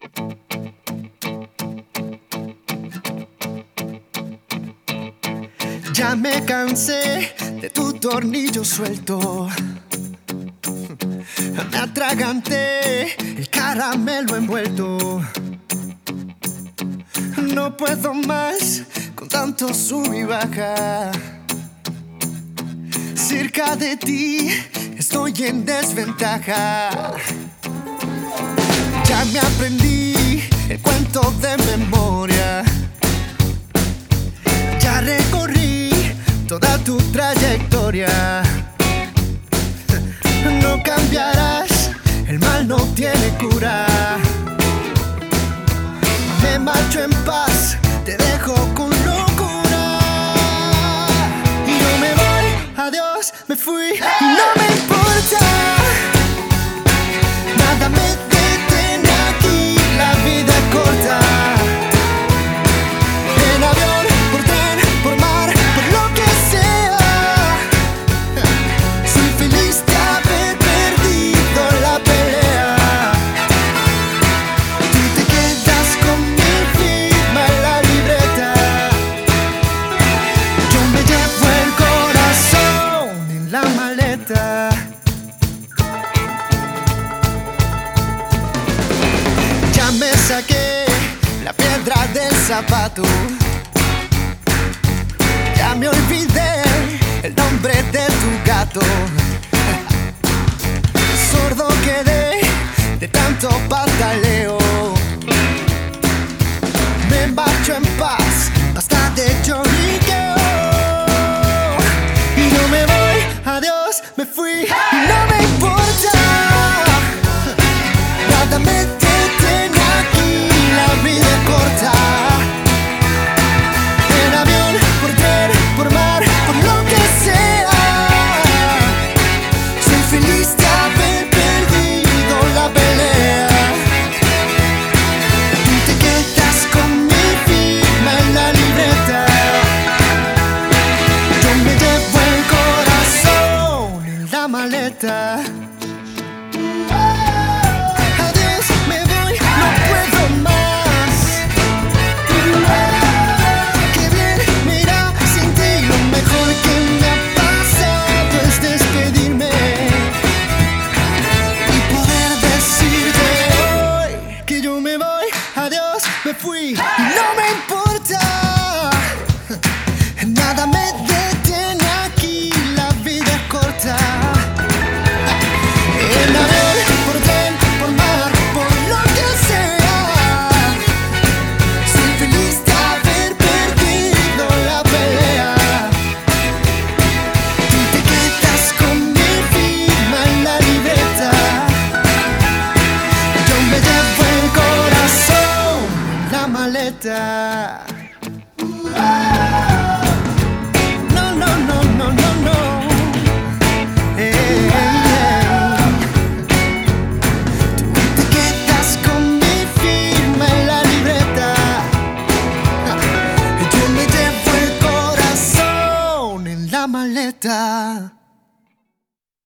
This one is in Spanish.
Ya me cansé de tu tornillo suelto. Me atraganté el caramelo envuelto. No puedo más con tanto sub y baja. Cerca de ti estoy en desventaja. Ya me aprendí el cuento de memoria. Ya recorrí toda tu trayectoria. No cambiarás, el mal no tiene cura. Me marcho en paz, te dejo con locura. Y no me voy, adiós, me fui, y no me importa. Nada me detiene aquí, la vida es corta. En avión, por tren, por mar, por lo que sea. Soy feliz de haber perdido la pelea. Tú te quedas con mi firma en la libreta. Yo me llevo el corazón en la maleta. Ya me saqué la piedra del zapato. Ya me olvidé el nombre de tu gato. Sordo quedé de tanto pataleo. Me marcho en paz, basta de lloriqueo. Y no me voy, adiós, me fui, y no me importa. Nada me detiene aquí, la vida es corta. En avión, por tren, por mar, por lo que sea. Soy feliz de haber perdido la pelea. Tú te quedas con mi firma en la libreta. Yo me llevo el corazón en la maleta. Adiós, me voy, no puedo más. Qué bien me irá sin ti. Lo mejor que me ha pasado es despedirme y poder decirte hoy que yo me voy, adiós, me fui, y no me importa.